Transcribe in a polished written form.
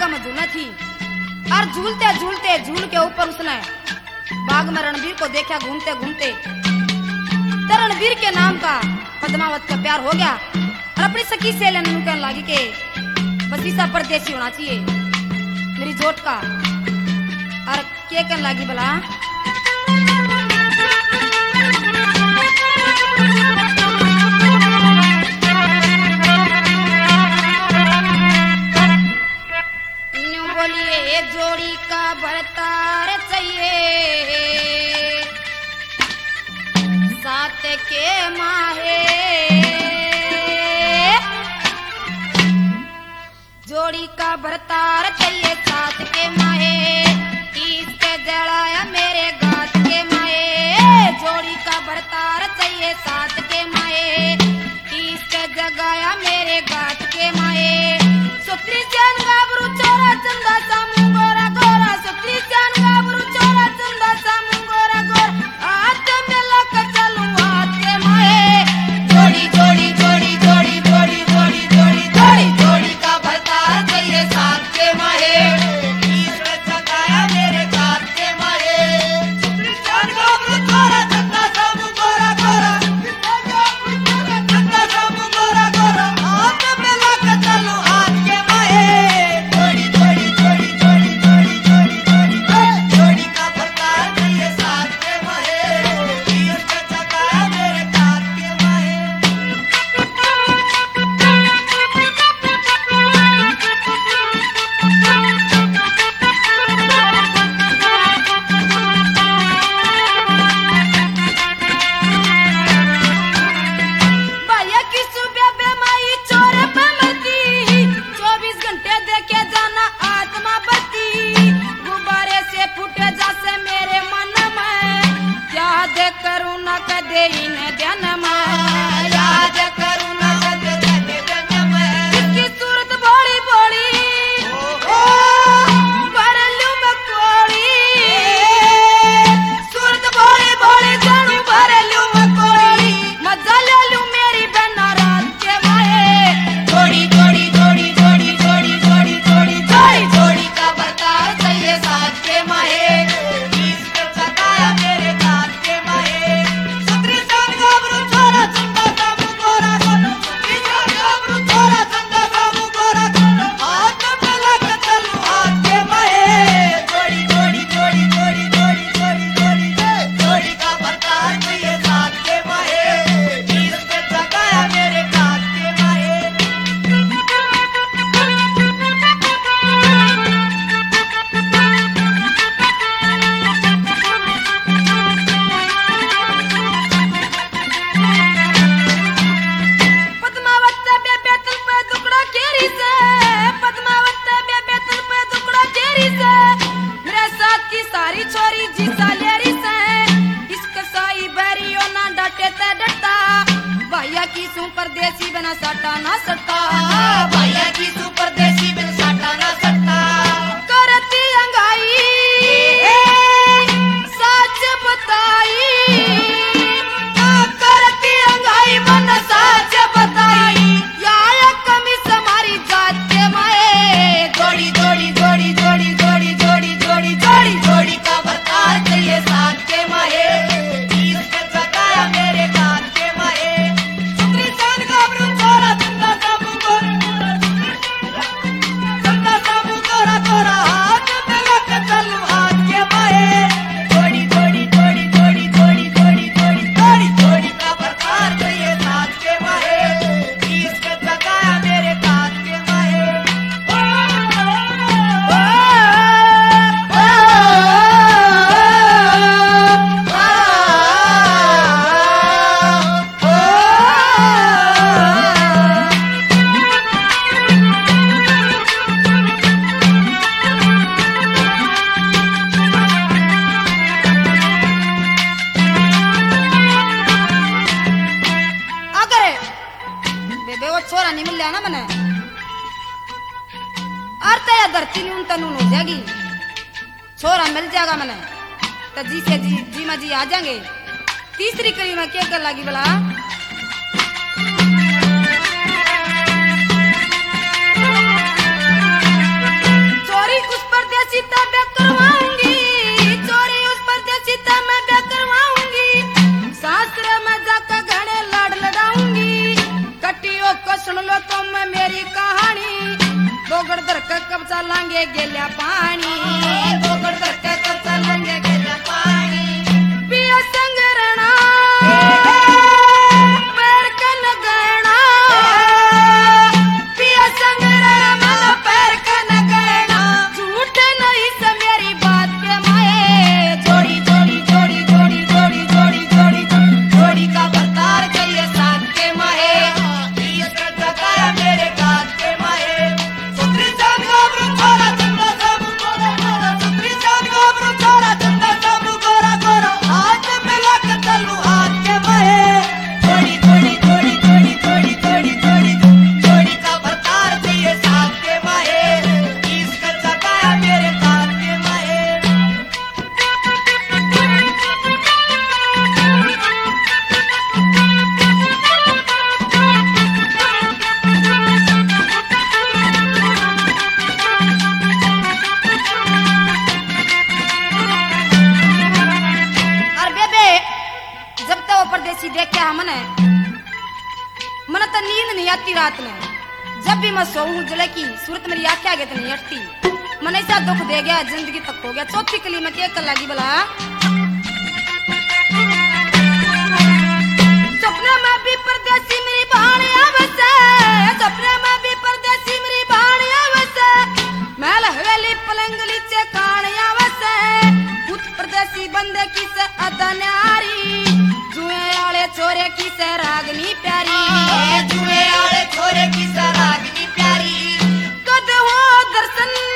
बाग में झूलना थी और झूलते झूलते झूल के ऊपर उसने बाग में रणवीर को देखा घूमते घूमते। तो रणवीर के नाम का पद्मावत का प्यार हो गया और अपनी सखी से लेने कहने लगी के बसीसा परदेसी होना चाहिए मेरी जोट का। और क्या कहने लगी भला, बोलिए जोड़ी का भरतार चाहिए सात के माहे, जोड़ी का भरतार चाहिए सात के माहे, तीस के जड़ाया मेरे गात के माहे। जोड़ी का भरतार चाहिए सात के माहे, तीस के जगाया मेरे गात के माहे। सुत्री चैन गाबरू चोरा चंदा सामू गोरा गोरा, सुत्री चैन गाबरू चोरा चंदा सामू गोरा गोरा, हाथ में लक चलूं हाथ के माहे। जोड़ी जोड़ी जोड़ी जोड़ी जोड़ी जोड़ी जोड़ी जोड़ी जोड़ी का भरतार चाहिए साथ के माहे, तीस के जगाया मेरे गात के माहे। सुत्री चैन गाबरू चोरा चंदा सामू गोरा गोरा, चंदा सामू गोरा गोरा, हाथ में लक चलूं हाथ के माहे। जोड़ी जोड़ी जोड़ी जोड़ी जोड़ी जोड़ी जोड़ी जोड़ी का भरतार चाहिए साथ के माहे, तीस के जगाया मेरे गात के माहे। भैया की सुबह बेमाई चोर पे मरती, 24 घंटे देखे जाना आत्मा बत्ती। गुब्बारे से फूटे जैसे मेरे मन में, याद करूँ न कदे इन्हें ध्यान में, याद करूँ न कदे ध्यान में। इसकी सूरत बड़ी बड़ी भर लूं मैं कोड़ी, सूरत बड़ी बड़ी जानू भर लूं मैं कोड़ी, मजा ले लूं मेरी बहना रात के माहे। जोड़ी जोड़ी जोड़ी जोड़ी जोड़ी जोड़ी जोड़ी जोड़ी जोड़ी का भरतार चाहिए साथ के माहे, तीस के जगाया मेरे गात के माहे। सुत्री सान गाबरू चोरा चंदा सामू गोरा गोरा, सुत्री सान गाबरू चोरा चंदा सामू गोरा गोरा, हाथ में लक चलूं हाथ के माहे। जोड़ी जोड़ी जोड़ी जोड़ी जोड़ी जोड़ी जोड़ी जोड़ी का भरतार चाहिए साथ के माहे, तीस के जगाया मेरे गात के माहे। पद्मावत बेबे तल पे दुकड़ा केरी से, पद्मावत बेबे तल पे दुकड़ा केरी से, मेरे साथ की सारी छोरी जी सालेरी से, इश्क साई बैरियो ना डटे ते डटा। भैया की सू परदेसी बना सटा ना सटा, भैया की सू परदेसी बना सटा ना सटा। करती अंगाई सच बताई, करती अंगाई मन सच बताई, या कमी समारी जात के माहे। जोड़ी जोड़ी जोड़ी जोड़ी जोड़ी जोड़ी जोड़ी जोड़ी जोड़ी का भरतार चाहिए साथ के माहे, तीस के जगाया मेरे गात के माहे। सुत्री सान गाबरू चोरा चंदा सामू गोरा गोरा, चंदा सामू गोरा गोरा, हाथ में लक चलूं हाथ के माहे। जोड़ी जोड़ी जोड़ी जोड़ी जोड़ी जोड़ी जोड़ी जोड़ी जोड़ी का भरतार चाहिए साथ के माहे, तीस के जगाया मेरे गात के माहे। अगर बेबे वो छोरा नहीं मिल ना मने आरते या धरती नहीं उन तनून हो जाएगी, छोरा मिल जाएगा मने तो जी से जी माँ जी आ जाएंगे। तीसरी कड़ी में क्या कर लगी भला, परदेसी तब करवाऊंगी, चोरी उस परदेसी तब मैं करवाऊंगी, शास्त्र में जाकर घने लाड लड़ाऊंगी, कटियों को सुन लो तुम मेरी कहानी, दोगड़ दर के कब चलांगे गेल्या पानी, दोगड़ दर के कब चलांगे गेल्या पानी, पिया संग रहना पैर कन गहना, पिया संग रहना मन पैर कन गहना, झूठ नहीं से मेरी बात के माए, जोड़ी जोड़ी जोड़ी जोड़ी जोड़ी जोड़ी जोड़ी जोड़ी का बरतार चाहिए साथ के माए, इसका जगाया मेरे गात के माए, सुत्री जान गाभरू छोरा चंदा सब गोरा गोरा, सुत्री जान गाभरू छोरा चंदा सब गोरा गोरा, हाथ में लग चलू हाथ के माए, जोड़ी जोड़ी जोड़ी जोड़ी जोड़ी जोड़ी जोड़ी जोड़ी का बरतार चाहिए साथ के माए, इसका जगाया मेरे गात के माए। और बेबे जब तक वो परदेसी देखे हमने मन तो नींद नहीं आती रात में, जब भी मैं सोऊं जले की सूरत मेरी आंखें आगे तो नहीं हटती, मन ऐसा दुख दे गया जिंदगी तक हो गया, चौथी कली में क्या कर लगी भला, सपने में भी परदेसी मेरी बाणिया बसे, सपने में भी परदेसी मेरी बाणिया बसे, महल हवेली पलंग लीचे कानिया बसे, खुद परदेसी बंदे की से अदा न्यारी, जुए आले छोरे की से रागनी प्यारी, जुए आले छोरे की से रागनी प्यारी, कद हो दर्शन